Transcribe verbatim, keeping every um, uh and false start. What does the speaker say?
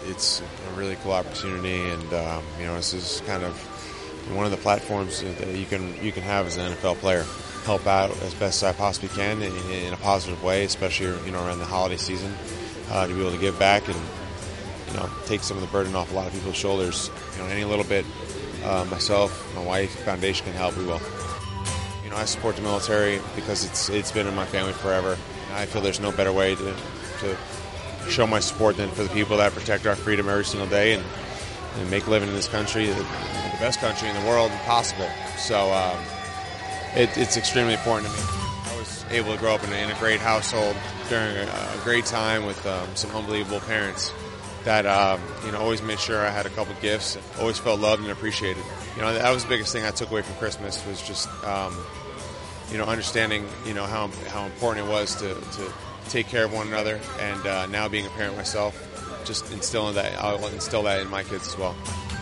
it's a really cool opportunity, and um, you know, this is kind of one of the platforms that you can you can have as an N F L player. Help out as best as I possibly can in, in a positive way, especially you know around the holiday season, uh, to be able to give back and you know take some of the burden off a lot of people's shoulders. You know, any little bit, uh, myself, my wife, foundation can help. We will. You know, I support the military because it's it's been in my family forever. I feel there's no better way to to show my support than for the people that protect our freedom every single day and, and make living in this country the, the best country in the world possible. So. Um, It, it's extremely important to me. I was able to grow up in a, in a great household during a, a great time with um, some unbelievable parents that um, you know always made sure I had a couple gifts. And always felt loved and appreciated. You know that was the biggest thing I took away from Christmas was just um, you know understanding you know how how important it was to, to take care of one another. And uh, now being a parent myself, just instilling that I'll instill that in my kids as well.